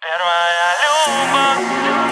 Первая любовь.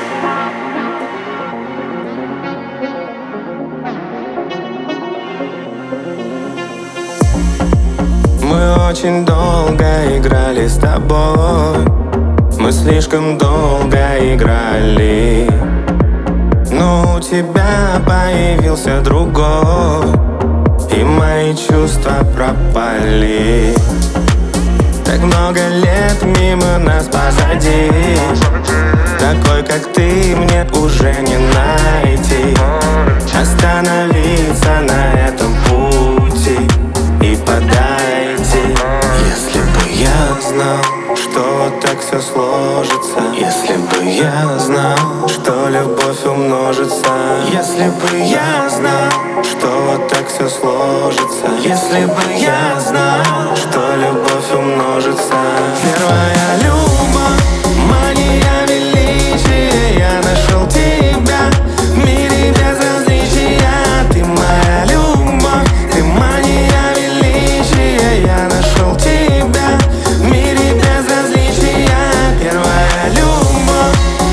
Мы очень долго играли с тобой, мы слишком долго играли. Но у тебя появился другой, и мои чувства пропали. Так много лет мимо нас позади, такой, как ты, мне уже не найти. Остановиться на этом пути и подойти. Если бы я знал, что вот так все сложится, если бы я знал, что любовь умножится, если бы я знал, что вот так все сложится, если бы я знал, что любовь умножится. Первая любовь, мания величия, я нашел тебя в мире без различия. Ты моя любовь, ты мания величия, я нашел тебя в мире без различия. Первая любовь.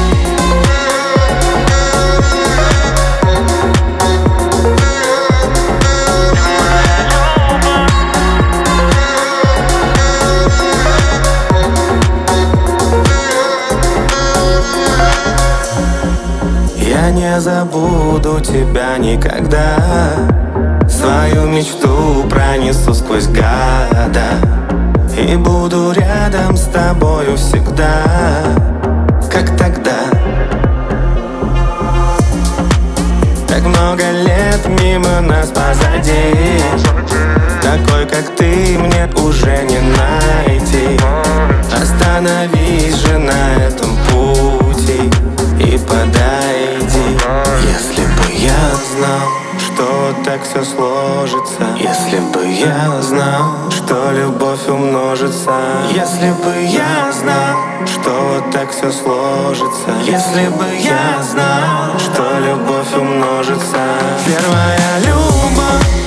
Я не забуду тебя никогда, свою мечту пронесу сквозь года и буду рядом с тобою всегда, как тогда. Так много лет мимо нас позади, такой, как ты, мне уже не найти. Остановись же на этом пути и подойди. Если бы я знал, что вот так все сложится, если бы я знал, что любовь умножится, если бы я знал, что вот так все сложится, если бы я знал, что любовь умножится. Первая любовь.